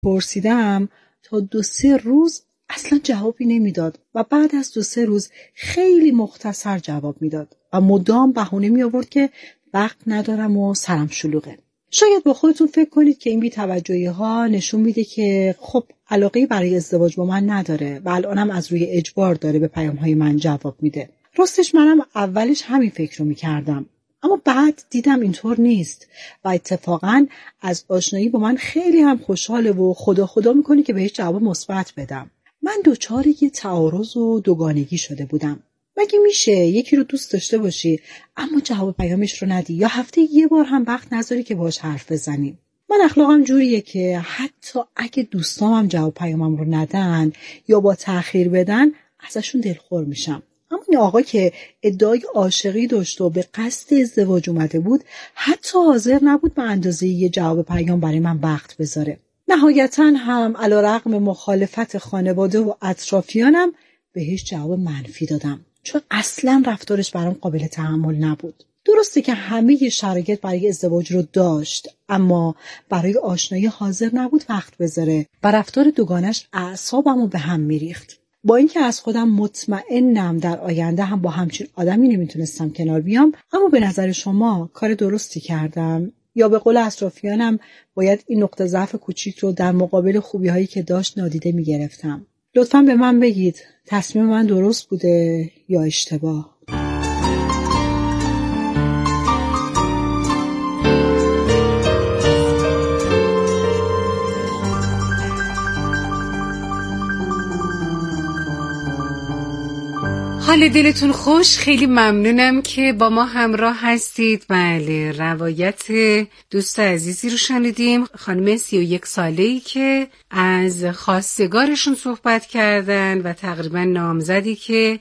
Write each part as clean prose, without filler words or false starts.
پرسیدم تا 2-3 روز اصلا جوابی نمیداد و بعد از 2-3 روز خیلی مختصر جواب میداد و مدام بهونه می آورد که وقت ندارم و سرم شلوغه. شاید با خودتون فکر کنید که این بی‌توجهی ها نشون میده که خب علاقه برای ازدواج با من نداره و الانم از روی اجبار داره به پیام های من جواب میده. راستش منم اولش همین فکر رو میکردم، اما بعد دیدم اینطور نیست و اتفاقا از آشنایی با من خیلی هم خوشحاله و خدا میکنه که بهش جواب مثبت بدم. من دچار یه تعارض و دوگانگی شده بودم. مگه میشه یکی رو دوست داشته باشی اما جواب پیامش رو ندی یا هفته یه بار هم وقت نذاری که باهاش حرف بزنی؟ من اخلاقم جوریه که حتی اگه دوستامم جواب پیامم رو ندن یا با تأخیر بدن ازشون دلخور میشم. اما این آقا که ادعای عاشقی داشت و به قصد ازدواج اومده بود حتی حاضر نبود به اندازه یه جواب پیام برای من وقت بذاره. نهایتاً هم علیرغم مخالفت خانواده و اطرافیانم بهش جواب منفی دادم، چون اصلا رفتارش برام قابل تحمل نبود. درسته که همه شرایط برای ازدواج رو داشت، اما برای آشنایی حاضر نبود وقت بذاره و رفتار دوگانش اعصابمو به هم میریخت. با اینکه از خودم مطمئنم در آینده هم با همچین آدمی نمیتونستم کنار بیام، اما به نظر شما کار درستی کردم یا به قول اطرافیانم باید این نقطه ضعف کوچیک رو در مقابل خوبی‌هایی که داشت نادیده میگرفتم؟ لطفاً به من بگید تصمیم من درست بوده یا اشتباه؟ حال دلتون خوش؟ خیلی ممنونم که با ما همراه هستید. بله، روایت دوست عزیزی رو شنیدیم، خانم 31 ساله‌ای که از خواستگارشون صحبت کردن و تقریبا نامزدی که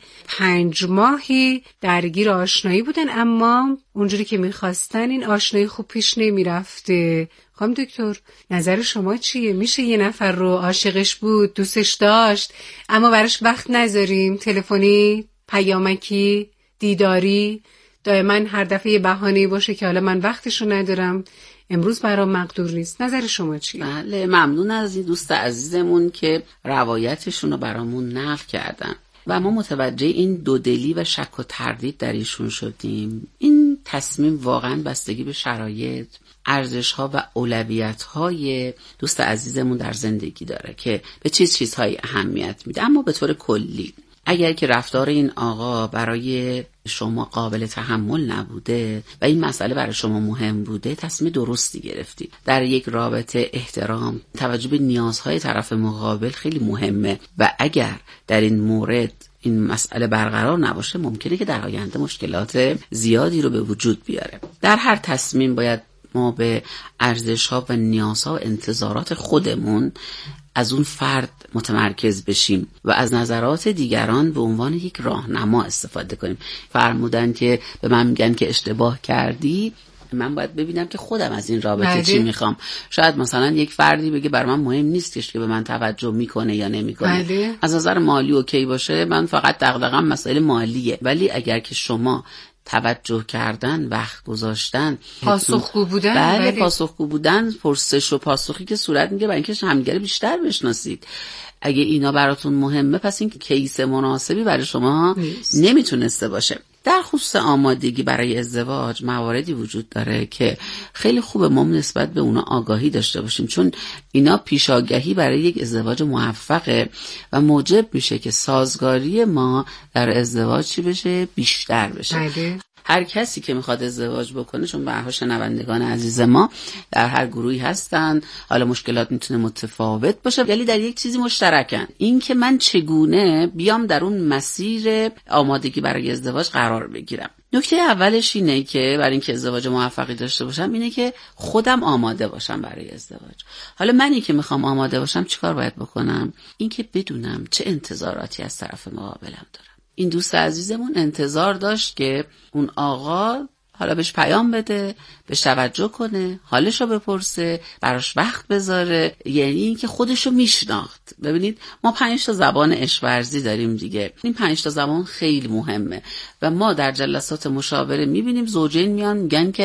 5 ماهی درگیر آشنایی بودن، اما اونجوری که میخواستن این آشنایی خوب پیش نمیرفته. خانم دکتر، نظر شما چیه؟ میشه یه نفر رو عاشقش بود، دوستش داشت، اما براش وقت نذاریم، تلفنی، پیامکی، دیداری، دائما هر دفعه یه بهانه‌ای باشه که حالا من وقتشو ندارم، امروز برام مقدور نیست. نظر شما چیه؟ بله، ممنون از این دوست عزیزمون که روایتشون رو برامون نقل کردن و ما متوجه این دودلی و شک و تردید در ایشون شدیم. این تصمیم واقعا بستگی به شرایط، ارزش‌ها و اولویت‌های دوست عزیزمون در زندگی داره که به چیزهایی اهمیت میده. اما به طور کلی اگر که رفتار این آقا برای شما قابل تحمل نبوده و این مسئله برای شما مهم بوده، تصمیم درستی گرفتید. در یک رابطه احترام، توجه به نیازهای طرف مقابل خیلی مهمه و اگر در این مورد این مسئله برقرار نباشه ممکنه که در آینده مشکلات زیادی رو به وجود بیاره. در هر تصمیم باید ما به ارزش‌ها و نیازها و انتظارات خودمون از اون فرد متمرکز بشیم و از نظرات دیگران به عنوان یک راهنما استفاده کنیم. فرمودن که به من میگن که اشتباه کردی، من باید ببینم که خودم از این رابطه چی میخوام. شاید مثلا یک فردی بگه بر من مهم نیستش که به من توجه میکنه یا نمیکنه. از نظر مالی اوکی باشه، من فقط دغدغه‌ام مسئله مالیه. ولی اگر که شما توجه کردن، وقت گذاشتن، پاسخگو بودن، بله پاسخگو بودن، پرسش و پاسخی که صورت میگه برای اینکه همدیگه بیشتر بشناسید. اگه اینا براتون مهمه، پس این کیس مناسبی برای شما نمیتونسته باشه. در خصوص آمادگی برای ازدواج مواردی وجود داره که خیلی خوبه ما نسبت به اونا آگاهی داشته باشیم، چون اینا پیشاگهی برای یک ازدواج موفقه و موجب میشه که سازگاری ما در ازدواج چی بشه؟ بیشتر بشه. هر کسی که میخواد ازدواج بکنه، چون به هر حال شنوندگان عزیز ما در هر گروهی هستن، حالا مشکلات میتونه متفاوت باشه ولی در یک چیزی مشترکن، این که من چگونه بیام در اون مسیر آمادگی برای ازدواج قرار بگیرم. نکته اولش اینه که برای اینکه ازدواج موفقی داشته باشم اینه که خودم آماده باشم برای ازدواج. حالا منی که میخوام آماده باشم چیکار باید بکنم؟ این که بدونم چه انتظاراتی از طرف مقابلم دارم. این دوست عزیزمون انتظار داشت که اون آقا حالا بهش پیام بده، بهش توجه کنه، حالشو بپرسه، براش وقت بذاره، یعنی این که خودشو میشناخت. ببینید ما 5 تا زبان عشق ورزی داریم دیگه. این 5 تا زبان خیلی مهمه و ما در جلسات مشاوره میبینیم زوجین میان میگن که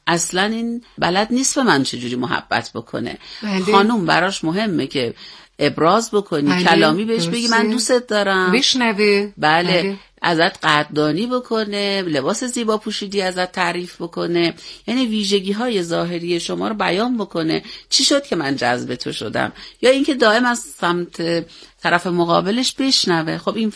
اصلا این بلد نیست به من چجوری محبت بکنه. بله. خانوم براش مهمه که ابراز بکنی، بله. کلامی بهش بگی من دوستت دارم، بشنوه. بله. ازت قدردانی بکنه، لباس زیبا پوشیدی ازت تعریف بکنه، یعنی ویژگی های ظاهری شما رو بیان بکنه. چی شد که من جذب تو شدم؟ یا اینکه دائم از سمت طرف مقابلش بشنوه. خب این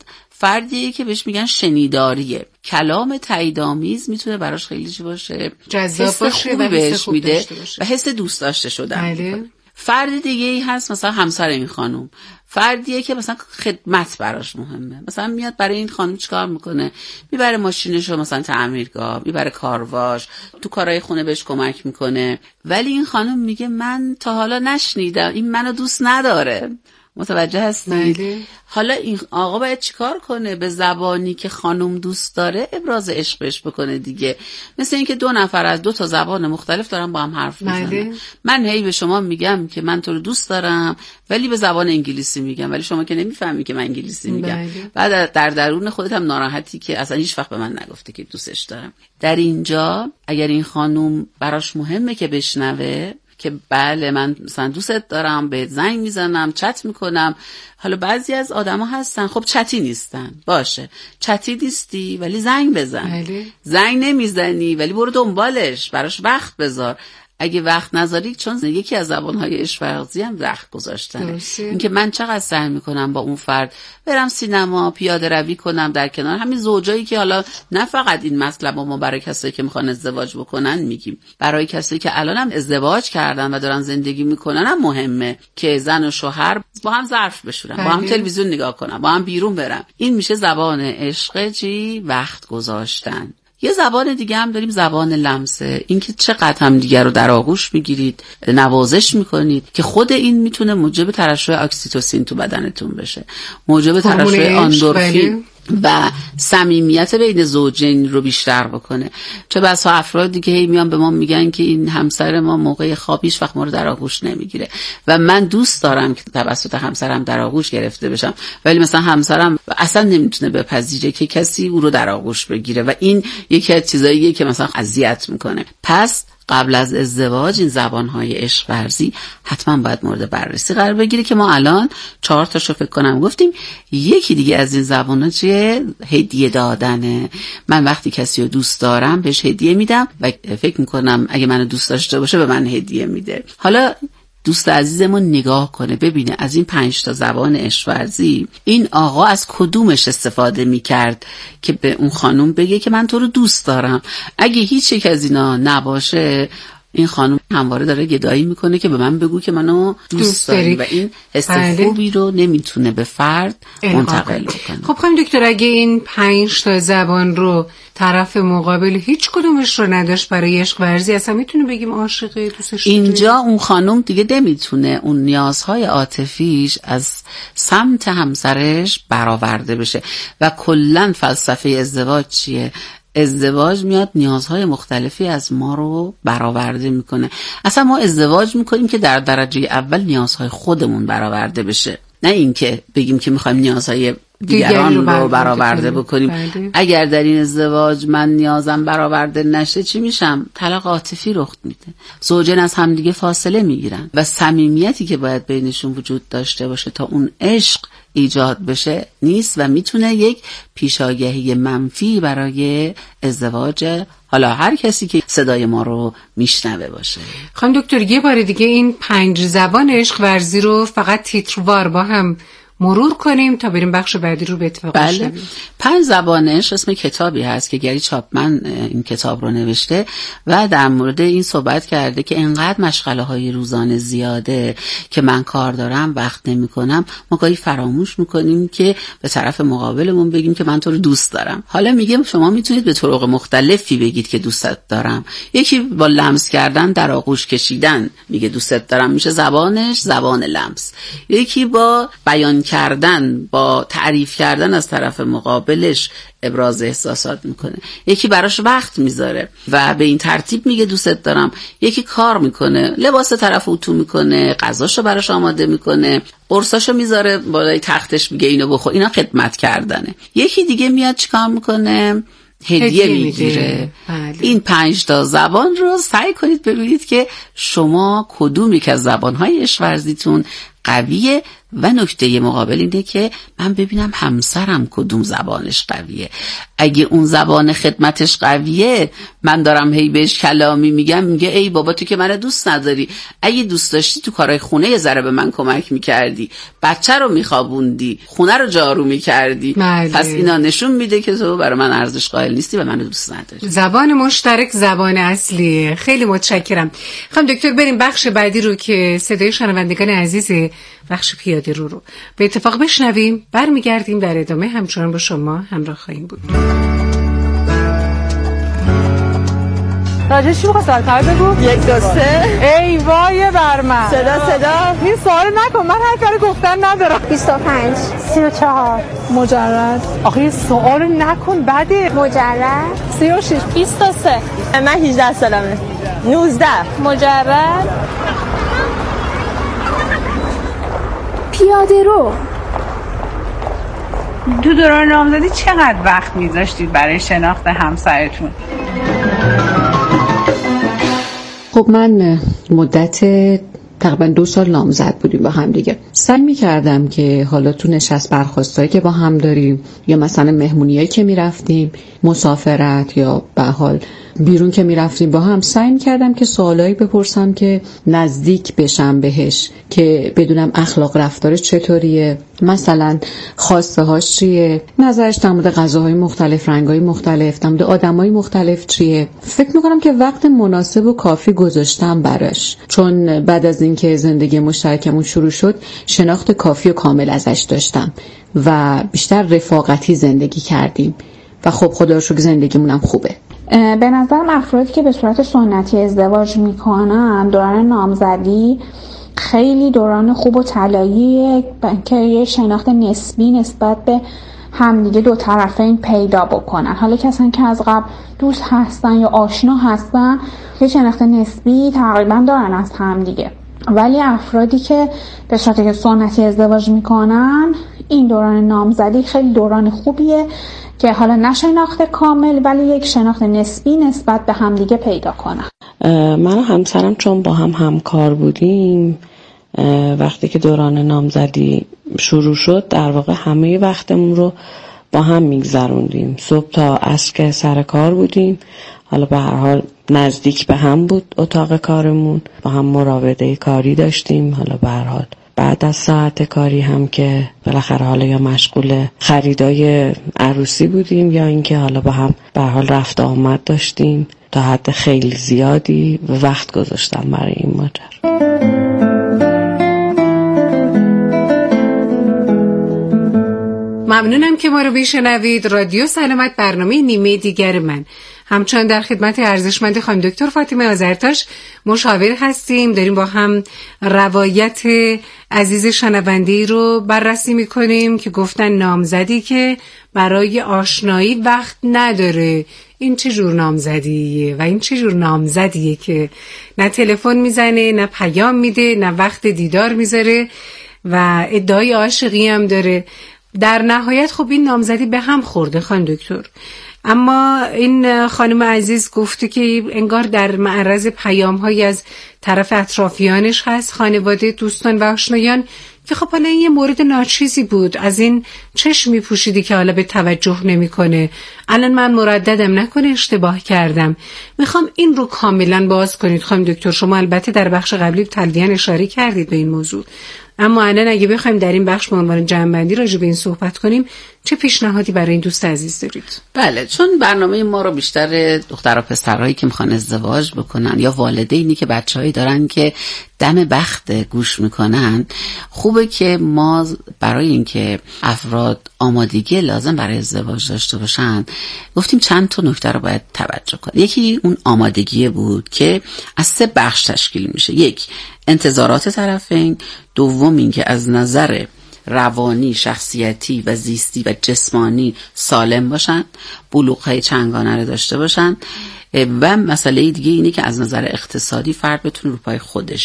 فردیه که بهش میگن شنیداریه. کلام تاییدآمیز میتونه براش خیلی چی باشه، جذاب باشه و بهش میده و حس دوست داشته شدن. بله. فرد دیگه ای هست مثلا همسر این خانم، فردیه که مثلا خدمت براش مهمه. مثلا میاد برای این خانم چیکار میکنه؟ میبره ماشینشو مثلا تعمیرگاه، میبره کارواش، تو کارهای خونه بهش کمک میکنه. ولی این خانم میگه من تا حالا نشنیدم این منو دوست نداره. متوجه هستید؟ بله. حالا این آقا باید چیکار کنه؟ به زبانی که خانم دوست داره ابراز عشقش بکنه دیگه. مثل اینکه دو نفر از 2 تا زبان مختلف دارن با هم حرف میزنن. بله. من هی به شما میگم که من تو رو دوست دارم ولی به زبان انگلیسی میگم، ولی شما که نمیفهمی که من انگلیسی میگم. بله. بعد در درون خودت هم ناراحتی که اصلا هیچ وقت به من نگفته که دوستش دارم. در اینجا اگر این خانم براش مهمه که بشنوه که بله من مثلا دوستت دارم، بهت زنگ میزنم، چت میکنم. حالا بعضی از آدما هستن خب چتی نیستن، باشه چتی نیستی ولی زنگ بزن. بله. زنگ نمیزنی ولی برو دنبالش، براش وقت بذار. اگه وقت نذاری، چون یکی از زبانهای عشق ورزی هم وقت گذاشتنه. اینکه من چقدر سعی میکنم با اون فرد برم سینما، پیاده روی کنم در کنار همین زوجایی که حالا نه فقط این مطلب ما برای کسایی که میخوان ازدواج بکنن میگیم، برای کسایی که الان هم ازدواج کردن و دارن زندگی میکنن هم مهمه که زن و شوهر با هم ظرف بشورن، با هم تلویزیون نگاه کنن، با هم بیرون برن. این میشه زبان عشق، چی؟ وقت گذاشتن. یه زبان دیگه هم داریم، زبان لمسه. اینکه چقدر هم دیگه رو در آغوش میگیرید، نوازش میکنید، که خود این میتونه موجب ترشح اکسیتوسین تو بدنتون بشه، موجب ترشح آندورفین و صمیمیت بین زوجین رو بیشتر بکنه. چه بسا افراد دیگه هی میان به ما میگن که این همسر ما موقع خواب هیچ وقت ما رو در آغوش نمیگیره و من دوست دارم که توسط همسرم در آغوش گرفته بشم، ولی مثلا همسرم اصلا نمیتونه بپذیره که کسی او رو در آغوش بگیره و این یکی از چیزاییه که مثلا اذیت میکنه. پس قبل از ازدواج این زبانهای عشق ورزی حتما باید مورد بررسی قرار بگیره که ما الان 4 تاشو فکر کنم گفتیم. یکی دیگه از این زبانها چیه؟ هدیه دادنه. من وقتی کسی رو دوست دارم بهش هدیه میدم و فکر میکنم اگه منو دوست داشته باشه به من هدیه میده. حالا دوست عزیزمون نگاه کنه ببینه از این 5 تا زبان عشق ورزی این آقا از کدومش استفاده میکرد که به اون خانم بگه که من تو رو دوست دارم. اگه هیچ یک از اینا نباشه، این خانم همواره داره گدایی میکنه که به من بگو که منو دوست داری و این حس خوبی رو نمیتونه به فرد منتقل کنه. خب خانم دکتر، اگه این 5 تا زبان رو طرف مقابل هیچ کدومش رو نداشت برای عشق ورزی، اصلا میتونه بگیم عاشقه، دوستش داره؟ اینجا اون خانم دیگه نمیتونه اون نیازهای عاطفیش از سمت همسرش برآورده بشه. و کلا فلسفه ازدواج چیه؟ ازدواج میاد نیازهای مختلفی از ما رو برآورده میکنه. اصلا ما ازدواج میکنیم که در درجه اول نیازهای خودمون برآورده بشه، نه اینکه بگیم که میخوایم نیازهای دیگران رو برآورده بکنیم. بله. اگر در این ازدواج من نیازم برآورده نشه چی میشم؟ طلاق عاطفی رخ میده، زوجین از همدیگه فاصله میگیرن و صمیمیتی که باید بینشون وجود داشته باشه تا اون عشق ایجاد بشه نیست و میتونه یک پیشاگهی منفی برای ازدواج حالا هر کسی که صدای ما رو میشنوه باشه. خانم دکتر، یه بار دیگه این 5 زبان عشق ورزی رو فقط تیتروار با هم مرور کنیم تا بریم بخش بعدی رو به اتفاق بله. 5 زبانش اسم کتابی هست که گری چاپمن این کتاب رو نوشته و در مورد این صحبت کرده که انقدر مشغله های روزانه زیاده که من کار دارم وقت نمی کنم، ما گاهی فراموش میکنیم که به طرف مقابلمون بگیم که من تو رو دوست دارم. حالا میگم شما میتونید به طرق مختلفی بگید که دوستت دارم. یکی با لمس کردن، در آغوش کشیدن میگه دوستت دارم، میشه زبانش زبان لمس. یکی با بیان کردن، با تعریف کردن از طرف مقابلش ابراز احساسات میکنه. یکی براش وقت میذاره و به این ترتیب میگه دوستت دارم. یکی کار میکنه، لباس طرف اتو میکنه، غذاشو براش آماده میکنه، قرصاشو میذاره بالای تختش، میگه اینو بخور. اینا خدمت کردنه. یکی دیگه میاد چیکار میکنه؟ هدیه میگیره. این 5 زبان رو سعی کنید ببینید که شما کدوم یک از زبانهای عشق ورزیتون قویه و نکته مقابل اینه که من ببینم همسرم کدوم زبانش قویه. اگه اون زبان خدمتش قویه، من دارم هی بهش کلامی میگم، میگه ای بابا تو که منو دوست نداری، اگه دوست داشتی تو کارهای خونه یه ذره به من کمک میکردی، بچه رو میخوابوندی، خونه رو جارو میکردی. پس اینا نشون میده که تو برای من ارزش قائل نیستی و منو دوست نداری. زبان مشترک زبان اصلیه. خیلی متشکرم. خانم دکتر بریم بخش بعدی رو که صدای شنوندگان عزیز بخش پیاده رو به اتفاق بشنویم. برمیگردیم در ادامه همچنان با شما همراه خواهیم بود. راجعش چی بخواه سالتر بگو؟ 1 2 3 ای وای بر من. صدا این سوال نکن، من هر کاری گفتن ندارم. 25 34 مجرد. آخه یه سوال نکن بده. مجرد 36 23 من 18 سالمه. 19 مجرد. پیاده رو. تو دوران نامزدی چقدر وقت میذاشتید برای شناخت همسرتون؟ خب من مدت تقریبا 2 سال نامزد بودیم با هم دیگه. سعی می‌کردم که حالا تو نشست برخاستایی که با هم داریم یا مثلا مهمونیایی که می‌رفتیم، مسافرت یا به حال بیرون که می‌رفتیم با هم، سعی می‌کردم که سوالایی بپرسم که نزدیک بشم بهش، که بدونم اخلاق رفتارش چطوریه، مثلا خواسته هاش چیه، نظرش در مورد غذاهای مختلف، رنگ‌های مختلف، در مورد آدمای مختلف چیه. فکر می‌کنم که وقت مناسب و کافی گذاشتم براش، چون بعد از اینکه زندگی مشترکمون شروع شد شناخت کافی و کامل ازش داشتم و بیشتر رفاقتی زندگی کردیم و خب خدا رو شکر زندگیمونم خوبه. به نظرم افرادی که به صورت سنتی ازدواج میکنن دوران نامزدی خیلی دوران خوب و طلاییه که یه شناخت نسبی نسبت به همدیگه دو طرفین پیدا بکنن. حالا کسانی که از قبل دوست هستن یا آشنا هستن یه شناخت نسبی تقریبا دارن از همدیگه، ولی افرادی که به صورت سنتی ازدواج میکنن این دوران نامزدی خیلی دوران خوبیه که حالا نه شناخت کامل ولی یک شناخت نسبی نسبت به همدیگه پیدا کنن. من و همسرم چون با هم همکار بودیم، وقتی که دوران نامزدی شروع شد در واقع همه وقتمون رو با هم میگذروندیم. صبح تا عصر که سر کار بودیم، حالا به هر حال نزدیک به هم بود اتاق کارمون، با هم مراوده کاری داشتیم. حالا به هر حال بعد از ساعت کاری هم که بالاخره حالا یا مشغول خریدای عروسی بودیم یا اینکه حالا با هم به هر حال رفت آمد داشتیم. تا حد خیلی زیادی وقت گذاشتم برای این ماجرا. ممنونم که ما رو بشنوید. رادیو سلامت، برنامه نیمه دیگر من. همچنان در خدمت ارزشمند خانم دکتر فاطمه آذرتاش مشاور هستیم. داریم با هم روایت عزیز شنونده‌ای رو بررسی می‌کنیم که گفتن نامزدی که برای آشنایی وقت نداره. این چه جور نامزدیه و این چه جور نامزدیه که نه تلفن میزنه، نه پیام میده، نه وقت دیدار میذاره و ادعای عاشقی هم داره. در نهایت خب این نامزدی به هم خورده خانم دکتر. اما این خانم عزیز گفته که انگار در معرض پیام‌هایی از طرف اطرافیانش هست، خانواده، دوستان و آشنایان، که خب حالا این یه مورد ناچیزی بود، از این چشم می‌پوشیدی که حالا به توجه نمی‌کنه. الان من مرددم نکنه اشتباه کردم. میخوام این رو کاملا باز کنید خانم دکتر. شما البته در بخش قبلی تلویحاً اشاره کردید به این موضوع، اما الان اگه بخوایم در این بخش به عنوان جمع‌بندی راجع به این صحبت کنیم، چه پیشنهادی برای این دوست عزیز دارید؟ بله، چون برنامه ما رو بیشتر دختر و پسرهایی که میخوان ازدواج بکنن یا والدینی که بچه‌هایی دارن که دم بخت گوش میکنن، خوبه که ما برای اینکه افراد آمادگی لازم برای ازدواج داشته باشن گفتیم چند تا نکته رو باید توجه کنیم. یکی اون آمادگی بود که از 3 بخش تشکیل میشه. 1 انتظارات طرفین، دوم این که از نظر روانی، شخصیتی و زیستی و جسمانی سالم باشن، بلوغ‌های چنگانه رو داشته باشن، و مسئله دیگه اینه که از نظر اقتصادی فرد بتونه رو پای خودش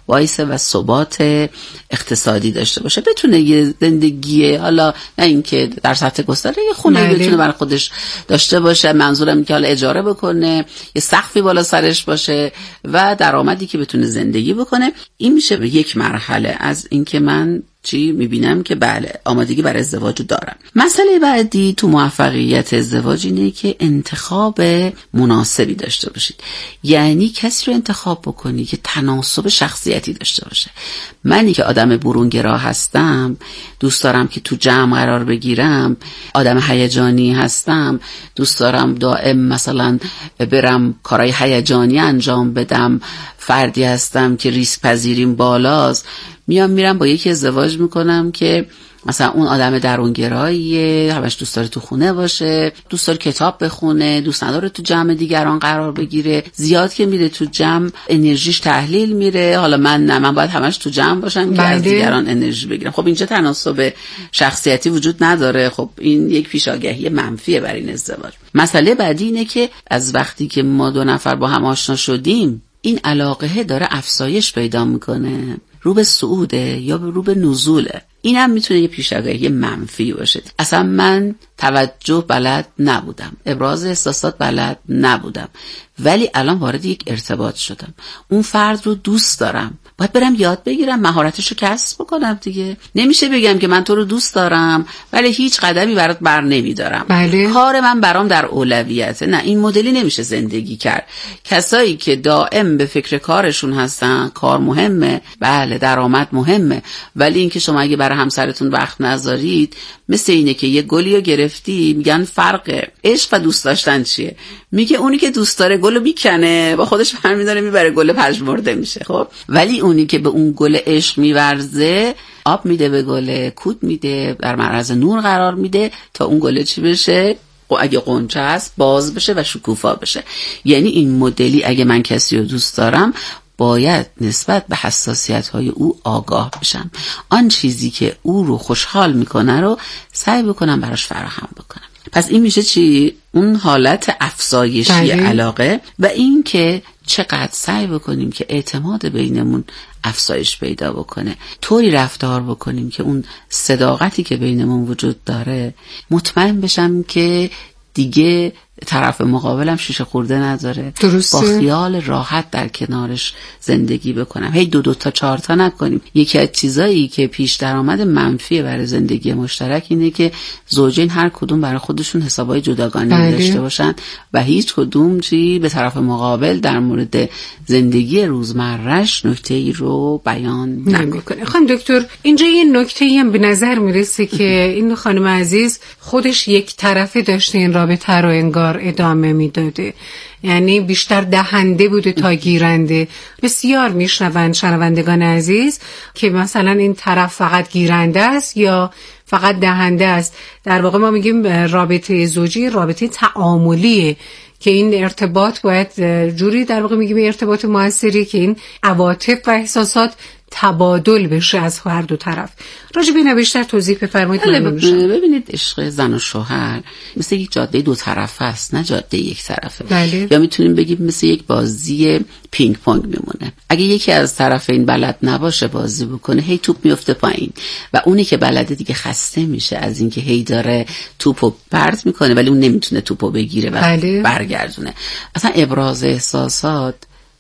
وایسه و ثبات اقتصادی داشته باشه، بتونه یه زندگی، حالا نه اینکه در سطح گسترده، یه خونه بتونه برای خودش داشته باشه. منظورم اینه که حالا اجاره بکنه، یه سقفی بالا سرش باشه و درآمدی که بتونه زندگی بکنه. این میشه یک مرحله از اینکه من چی میبینم که بله آمادگی برای ازدواج دارم. مسئله بعدی تو موفقیت ازدواج اینه که انتخاب مناسبی داشته باشید. یعنی کسی رو انتخاب بکنی که تناسب شخصیتی داشته باشه. منی که آدم برونگرا هستم، دوست دارم که تو جمع قرار بگیرم، آدم هیجانی هستم، دوست دارم دائم مثلا برم کارهای هیجانی انجام بدم، فردی هستم که ریسک پذیریم بالاست، میرم با یکی ازدواج میکنم که مثلا اون آدم درونگراییه، همش دوست داره تو خونه باشه، دوست داره کتاب بخونه، دوست نداره تو جمع دیگران قرار بگیره، زیاد که میره تو جمع انرژیش تحلیل میره. حالا من باید همش تو جمع باشم که از دیگران انرژی بگیرم. خب اینجا تناسب شخصیتی وجود نداره. خب این یک پیشاگهی منفیه برای این ازدواج. مسئله بعدی اینه که از وقتی که ما دو نفر با هم آشنا شدیم، این علاقه داره افزایش پیدا میکنه، رو به صعوده یا رو به نزوله. این هم میتونه یه پیشاگهی منفی باشه. اصلا من توجه بلد نبودم، ابراز احساسات بلد نبودم، ولی الان وارد یک ارتباط شدم، اون فرد رو دوست دارم، باید برم یاد بگیرم، مهارتش رو کسب بکنم دیگه. نمیشه بگم که من تو رو دوست دارم ولی هیچ قدمی برات بر نمیدارم. بله. کار من برام در اولویته. نه، این مدلی نمیشه زندگی کرد. کسایی که دائم به فکر کارشون هستن، کار مهمه، بله درآمد مهمه، ولی اینکه شما اگه برای همسرتون وقت نذارید، مثل اینه که یه گلی رو گرفتی، میگن فرق عشق و دوست داشتن چیه؟ میگه اونی که دوست داره گلو میکنه، با خودش برمی‌داره میبره، گل پژمرده میشه. خب ولی اونی که به اون گل عشق میورزه، آب میده به گل، کود میده، در معرض نور قرار میده تا اون گل چی بشه؟ اگه قنچه است باز بشه و شکوفا بشه. یعنی این مدلی اگه من کسی رو دوست دارم، باید نسبت به حساسیت‌های او آگاه بشم. آن چیزی که او رو خوشحال میکنه رو سعی بکنم براش فراهم بکنم. پس این میشه چی؟ اون حالت افزایشی علاقه، و این که چقدر سعی بکنیم که اعتماد بینمون افزایش پیدا بکنه، طوری رفتار بکنیم که اون صداقتی که بینمون وجود داره مطمئن بشم که دیگه طرف مقابلم شیشه خورده نداره. درسته. با خیال راحت در کنارش زندگی بکنم. هی 2 تا 4 تا نکنیم. یکی از چیزایی که پیش درآمد منفی برای زندگی مشترک اینه که زوجین هر کدوم برای خودشون حسابای جداگانه داشته باشن و هیچ کدوم چی به طرف مقابل در مورد زندگی روزمرهش نکته‌ای رو بیان نمیکنه. خانم دکتر، اینجا یه نکته‌ای هم به نظر میرسه که این خانم عزیز خودش یک طرفه داشته این رابطه رو انگار ادامه میداده، یعنی بیشتر دهنده بوده تا گیرنده. بسیار میشنون شنوندگان عزیز که مثلا این طرف فقط گیرنده است یا فقط دهنده است. در واقع ما میگیم رابطه زوجی رابطه تعاملیه که این ارتباط باید جوری در واقع میگیم ارتباط موثری که این عواطف و احساسات تبادل بشه از هر دو طرف. راجع به این بیشتر توضیح بفرمایید. ببینید، عشق زن و شوهر مثل یک جاده 2 طرفه است، نه جاده یک طرفه. بله. یا میتونیم بگیم مثل یک بازی پینگ پونگ میمونه. اگه یکی از طرفین بلد نباشه بازی بکنه، هی توپ میفته پایین و اونی که بلده دیگه خسته میشه از اینکه هی داره توپو پرت میکنه ولی اون نمیتونه توپو بگیره و برگردونه. اصلا ابراز احساسات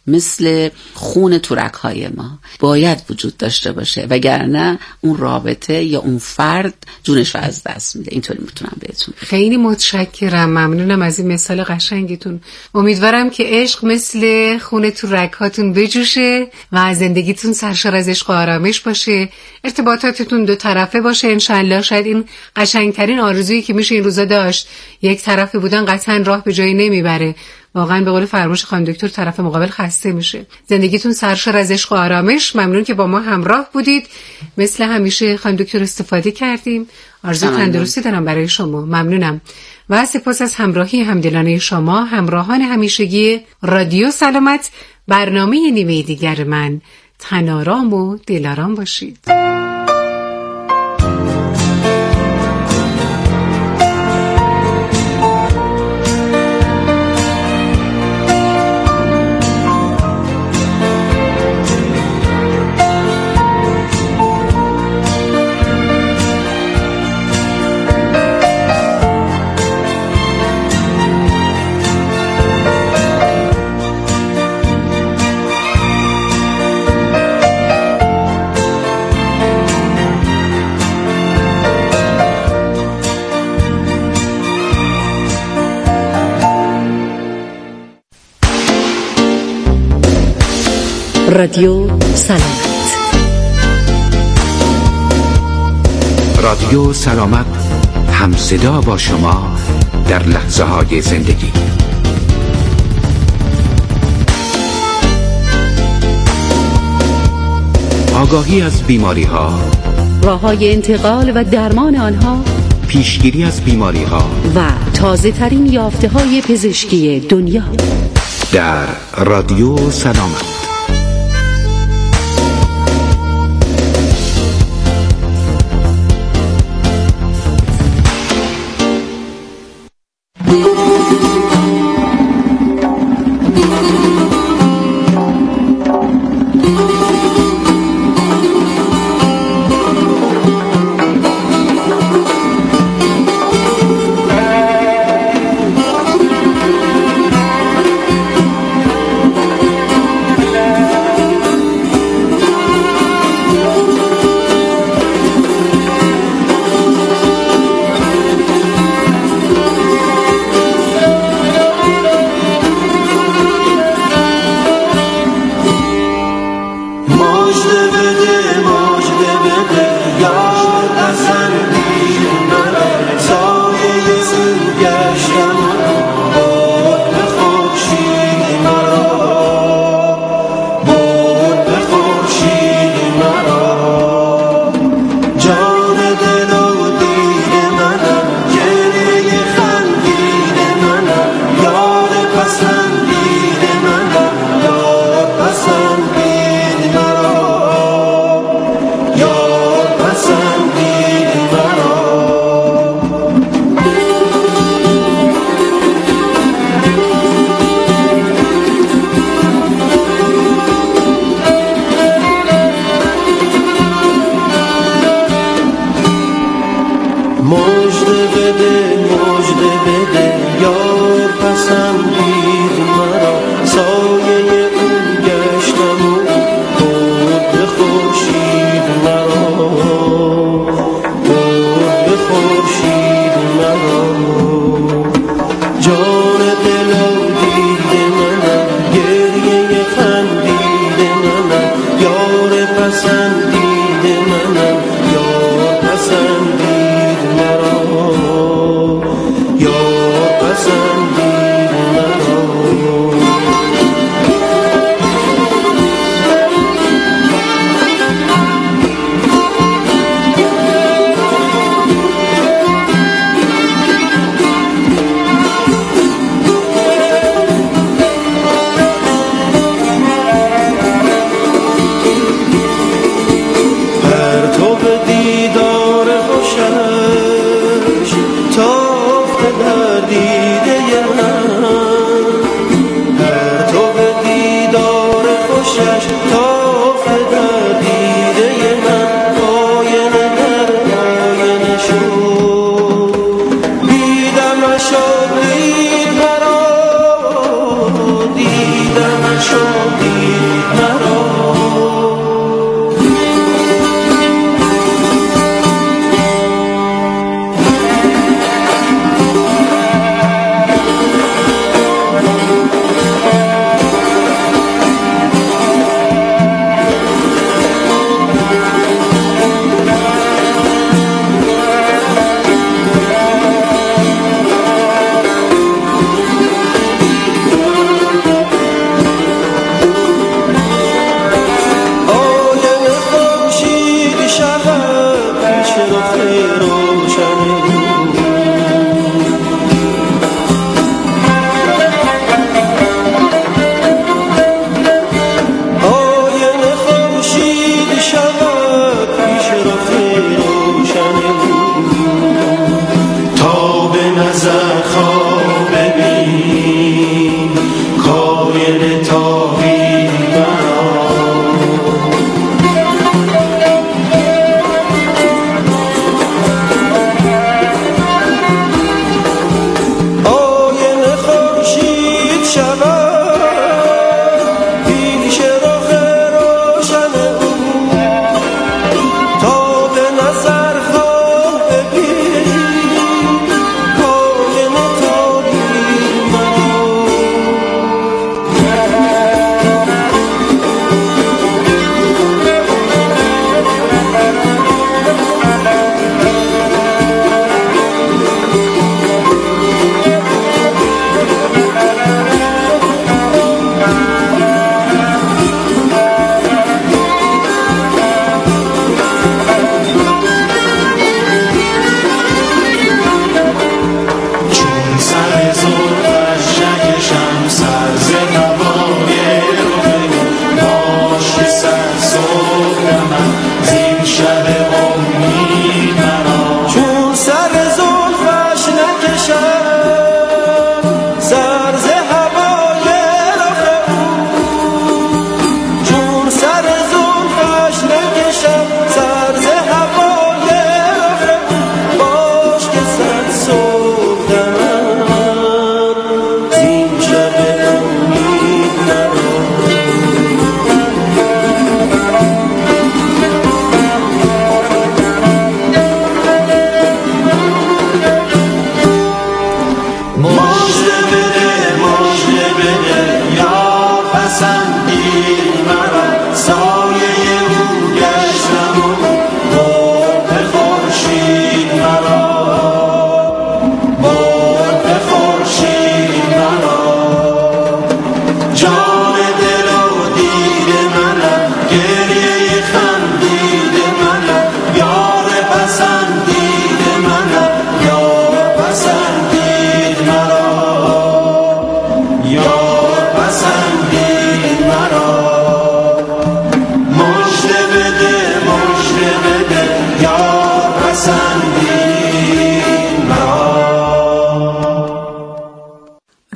مثل خون تو رگ‌های ما باید وجود داشته باشه، وگرنه اون رابطه یا اون فرد جونش رو از دست میده. اینطوری میتونم بهتون. خیلی متشکرم، ممنونم از این مثال قشنگتون. امیدوارم که عشق مثل خون تو رگ‌هاتون بجوشه و زندگیتون سرشار از عشق و آرامش باشه، ارتباطاتتون 2 طرفه باشه انشالله. شاید این قشنگترین آرزویی که میشه این روزا داشت. یک طرفه بودن قطعا راه به جایی نمیبره. واقعا به قول فرمایش خانم دکتر طرف مقابل خسته میشه. زندگیتون سرشار از عشق و آرامش. ممنون که با ما همراه بودید. مثل همیشه خانم دکتر استفاده کردیم. آرزوی تندرستی دارم برای شما. ممنونم و سپاس از همراهی همدلانه شما، همراهان همیشگی رادیو سلامت. برنامه نیمه دیگر من. تن آرام و دلارام باشید. رادیو سلامت. رادیو سلامت، همصدا با شما در لحظه های زندگی. آگاهی از بیماری ها، راه‌های انتقال و درمان آنها، پیشگیری از بیماری ها و تازه ترین یافته های پزشکی دنیا در رادیو سلامت. تو به دیدار خوشت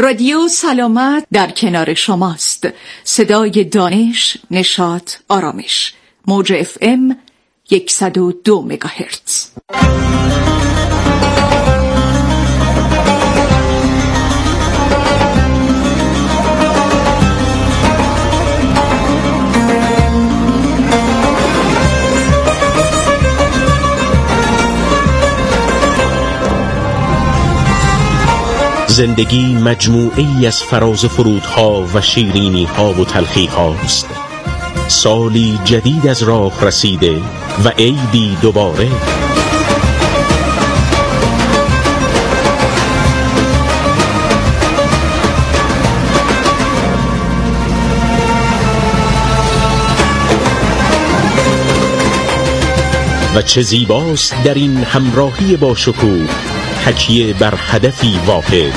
رادیو سلامت در کنار شماست. صدای دانش، نشاط، آرامش. موج FM 102 مگاهرتز. زندگی مجموعه‌ای از فراز فرودها و شیرینی‌ها و تلخی‌هاست. سالی جدید از راه رسیده و عیدی دوباره. و چه زیباست در این همراهی با شکوه، تکیه بر هدفی واحد.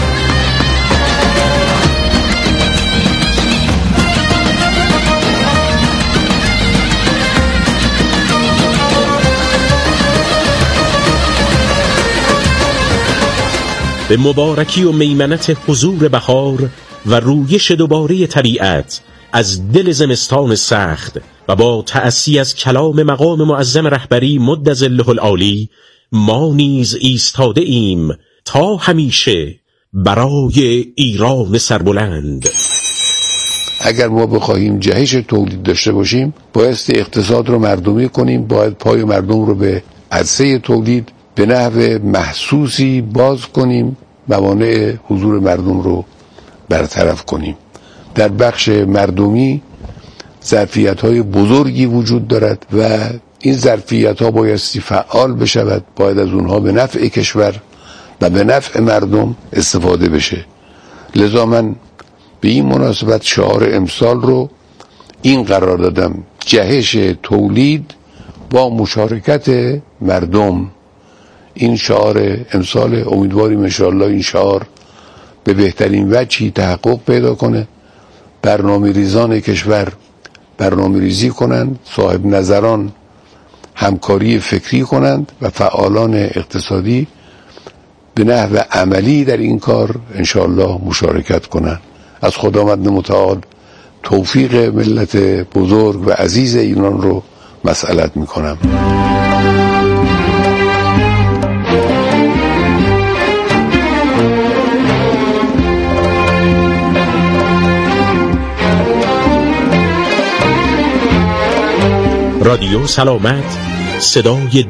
به مبارکی و میمنت حضور بهار و رویش دوباره طبیعت از دل زمستان سخت و با تأسی از کلام مقام معظم رهبری مد ظله العالی، ما نیز ایستاده ایم تا همیشه برای ایران سربلند. اگر ما بخواهیم جهش تولید داشته باشیم، بایستی اقتصاد رو مردمی کنیم، باید پای مردم رو به عرصه تولید به نحو محسوسی باز کنیم، موانع حضور مردم رو برطرف کنیم. در بخش مردمی ظرفیت‌های بزرگی وجود دارد و این ظرفیت‌ها بایستی فعال بشود، باید از اونها به نفع کشور و به نفع مردم استفاده بشه. لذا من به این مناسبت شعار امسال رو این قرار دادم: جهش تولید با مشارکت مردم. این شعار امسال، امیدواریم انشاءالله این شعار به بهترین وجهی تحقق پیدا کنه. برنامه ریزان کشور برنامه ریزی کنند، صاحب نظران همکاری فکری کنند و فعالان اقتصادی به نحو عملی در این کار انشاءالله مشارکت کنند. از خداوند متعال توفیق ملت بزرگ و عزیز ایران رو مسئلت میکنم. رادیو سلامت، صدای